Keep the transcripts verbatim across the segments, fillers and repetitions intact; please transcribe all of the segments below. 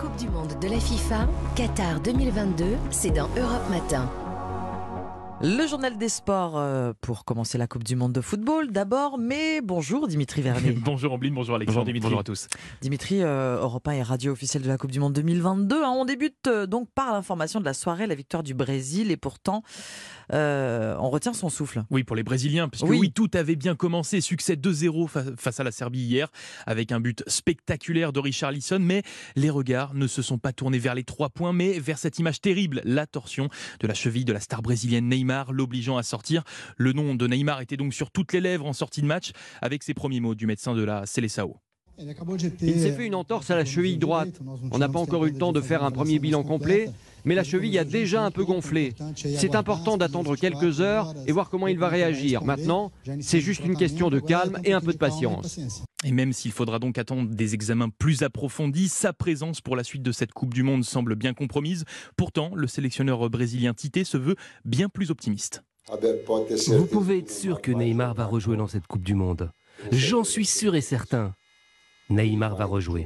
Coupe du Monde de la FIFA, Qatar deux mille vingt-deux, c'est dans Europe Matin. Le journal des sports euh, pour commencer la Coupe du Monde de football d'abord, mais bonjour Dimitri Vernet. Bonjour Ambline, bonjour Alexandre, bonjour, Dimitri. Bonjour à tous. Dimitri, euh, Europe un est radio officielle de la Coupe du Monde deux mille vingt-deux. Hein, on débute euh, donc par l'information de la soirée, la victoire du Brésil, et pourtant euh, on retient son souffle. Oui, pour les Brésiliens, puisque oui. oui, tout avait bien commencé. Succès deux zéro face à la Serbie hier, avec un but spectaculaire de Richarlison, mais les regards ne se sont pas tournés vers les trois points, mais vers cette image terrible, la torsion de la cheville de la star brésilienne Neymar, l'obligeant à sortir. Le nom de Neymar était donc sur toutes les lèvres en sortie de match, avec ces premiers mots du médecin de la Seleção. Il s'est fait une entorse à la cheville droite. On n'a pas encore eu le temps de faire un premier bilan complet, mais la cheville a déjà un peu gonflé. C'est important d'attendre quelques heures et voir comment il va réagir. Maintenant, c'est juste une question de calme et un peu de patience. Et même s'il faudra donc attendre des examens plus approfondis, sa présence pour la suite de cette Coupe du Monde semble bien compromise. Pourtant, le sélectionneur brésilien Tite se veut bien plus optimiste. Vous pouvez être sûr que Neymar va rejouer dans cette Coupe du Monde. J'en suis sûr et certain. Neymar va rejouer.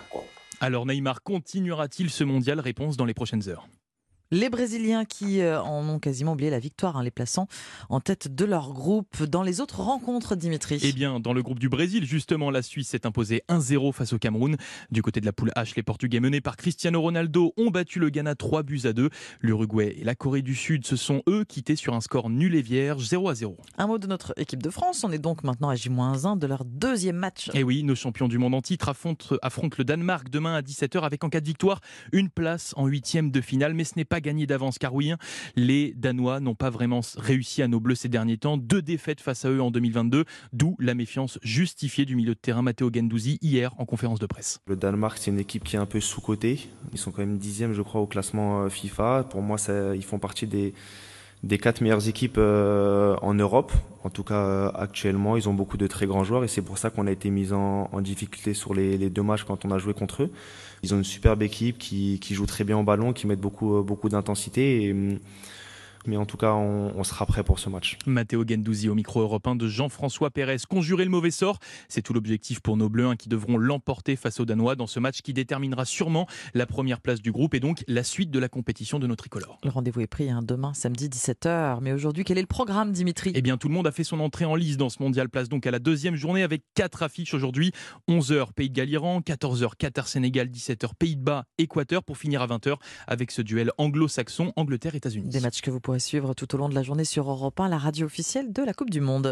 Alors Neymar continuera-t-il ce mondial? Réponse dans les prochaines heures. Les Brésiliens qui euh, en ont quasiment oublié la victoire, hein, les plaçant en tête de leur groupe. Dans les autres rencontres, Dimitri? Eh bien, dans le groupe du Brésil, justement, la Suisse s'est imposée un zéro face au Cameroun. Du côté de la poule H, les Portugais menés par Cristiano Ronaldo ont battu le Ghana trois buts à deux. L'Uruguay et la Corée du Sud se sont, eux, quittés sur un score nul et vierge, zéro à zéro. Un mot de notre équipe de France. On est donc maintenant à J moins un de leur deuxième match. Et oui, nos champions du monde en titre affrontent, affrontent le Danemark demain à dix-sept heures avec, en cas de victoire, une place en huitième de finale. Mais ce n'est pas gagné d'avance, car oui, les Danois n'ont pas vraiment réussi à nos Bleus ces derniers temps. Deux défaites face à eux en deux mille vingt-deux, d'où la méfiance justifiée du milieu de terrain Matteo Guendouzi hier en conférence de presse. Le Danemark, c'est une équipe qui est un peu sous-cotée. Ils sont quand même dixième, je crois, au classement FIFA. Pour moi, ça, ils font partie des, des quatre meilleures équipes euh, en Europe. En tout cas, euh, actuellement, ils ont beaucoup de très grands joueurs et c'est pour ça qu'on a été mis en, en difficulté sur les, les deux matchs quand on a joué contre eux. Ils ont une superbe équipe qui, qui joue très bien au ballon, qui met beaucoup, beaucoup d'intensité. Et, mais en tout cas, on, on sera prêt pour ce match. Matteo Guendouzi au micro européen de Jean-François Pérez. Conjurer le mauvais sort, c'est tout l'objectif pour nos Bleus, hein, qui devront l'emporter face aux Danois dans ce match qui déterminera sûrement la première place du groupe et donc la suite de la compétition de nos tricolores. Le rendez-vous est pris hein, demain, samedi dix-sept heures. Mais aujourd'hui, quel est le programme, Dimitri? Eh bien, tout le monde a fait son entrée en lice dans ce mondial. Place donc à la deuxième journée avec quatre affiches aujourd'hui. onze heures, Pays de Galles-Iran, quatorze heures, Qatar-Sénégal, dix-sept heures, Pays-de-Bas, Équateur, pour finir à vingt heures avec ce duel anglo-saxon, Angleterre-États-Unis. Des matchs que vous pourrez suivre tout au long de la journée sur Europe un, la radio officielle de la Coupe du Monde.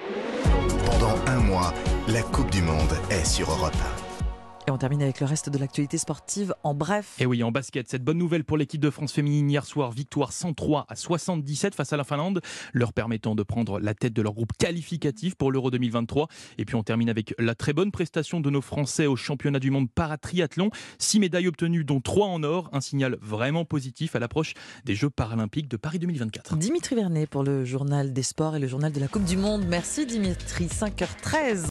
Pendant un mois, la Coupe du Monde est sur Europe un. Et on termine avec le reste de l'actualité sportive en bref. Et oui, en basket, cette bonne nouvelle pour l'équipe de France féminine hier soir, victoire cent trois à soixante-dix-sept face à la Finlande, leur permettant de prendre la tête de leur groupe qualificatif pour l'Euro deux mille vingt-trois. Et puis on termine avec la très bonne prestation de nos Français au championnat du monde paratriathlon. Six médailles obtenues, dont trois en or, un signal vraiment positif à l'approche des Jeux paralympiques de Paris deux mille vingt-quatre. Dimitri Vernet pour le journal des sports et le journal de la Coupe du Monde. Merci Dimitri, cinq heures treize.